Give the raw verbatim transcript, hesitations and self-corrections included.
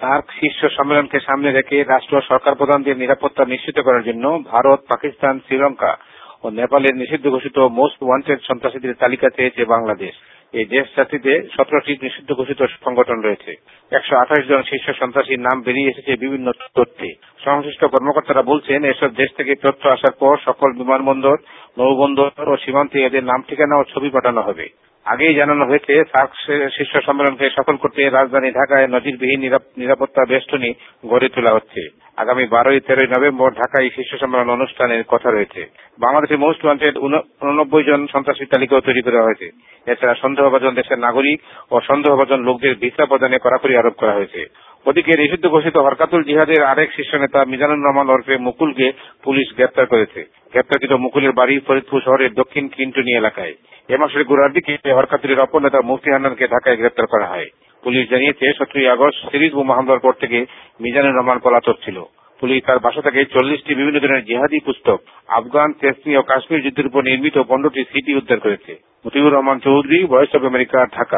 SAARC শীর্ষ সম্মেলনকে সামনে রেখে রাষ্ট্র ও সরকার প্রধানদের নিরাপত্তা নিশ্চিত করার জন্য ভারত, পাকিস্তান, শ্রীলঙ্কা ও নেপালের নিষিদ্ধ ঘোষিত মোস্ট ওয়ান্টেড সন্ত্রাসীদের তালিকা চেয়েছে বাংলাদেশ। এই দেশ জাতিতে সতেরোটি নিষিদ্ধ ঘোষিত সংগঠন রয়েছে। একশো আঠাশ জন শীর্ষ সন্ত্রাসীর নাম বেরিয়ে এসেছে বিভিন্ন তথ্যে। সংশ্লিষ্ট কর্মকর্তারা বলছেন, এসব দেশ থেকে তথ্য আসার পর সকল বিমানবন্দর, নৌবন্দর ও সীমান্তে এদের নাম, ঠিকানা ও ছবি পাঠানো হবে। আগেই জানানো হয়েছে, সার্ক শীর্ষ সম্মেলনকে সফল করতে রাজধানী ঢাকায় নজিরবিহীন নিরাপত্তা বেষ্টনী গড়ে তোলা হচ্ছে। আগামী বারোই তেরোই নভেম্বর ঢাকায় শীর্ষ সম্মেলন অনুষ্ঠানের কথা রয়েছে। বাংলাদেশে মোস্ট ওয়ান্টেড উননব্বই জন সন্ত্রাসীর তালিকাও তৈরি করা হয়েছে। এছাড়া সন্দেহভাজন দেশের নাগরিক ও সন্দেহভাজন লোকদের ভিসা প্রদানে কড়াকড়ি আরোপ করা হয়েছে। ওদিকে নিষিদ্ধ ঘোষিত হরকাতুল জিহাদের আরেক শীর্ষ নেতা মিজানুর রহমান ওরফে মুকুলকে পুলিশ গ্রেপ্তার করেছে। গ্রেপ্তারকৃত মুকুলের বাড়ি ফরিদপুর শহরের দক্ষিণ কিন্টুনি এলাকায়। এ মাসের গোড়ার দিকে হরকাতুলের অপর নেতা মুফতি হান্নানকে ঢাকায় গ্রেপ্তার করা হয়। পুলিশ জানিয়েছে, সতেরোই আগস্ট সিরিজ বোমা হামলার পর থেকে মিজানুর রহমান পলাতক ছিল। পুলিশ তার বাসা থেকে চল্লিশটি বিভিন্ন ধরনের জিহাদি পুস্তক, আফগান, তেসনি ও কাশ্মীর যুদ্ধের উপর নির্মিত পনেরোটি সিডি উদ্ধার করেছে। Motiur Rahman Chowdhury, voice of America, Dhaka.